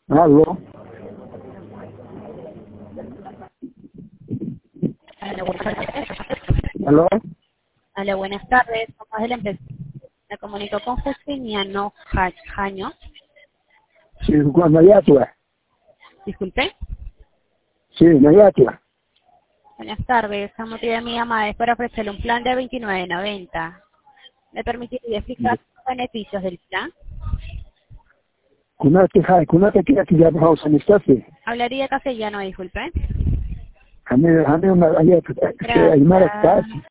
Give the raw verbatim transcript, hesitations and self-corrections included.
Aló. Hola, buenas tardes. Aló. Hola, buenas tardes. Somos de la empresa. Me comunico con Justiniano Ja- Jaño. Sí, cuando ya tú. Disculpe. Sí, ya tú. Buenas tardes. El motivo de mi llamada es para ofrecerle un plan de veintinueve noventa. ¿Me permitiría explicar los beneficios del plan? Kuna te hai, kuna te kira ki jab house anistaste. Hablaría castellano, disculpe. Hame hame una ayat se Gracias. aymara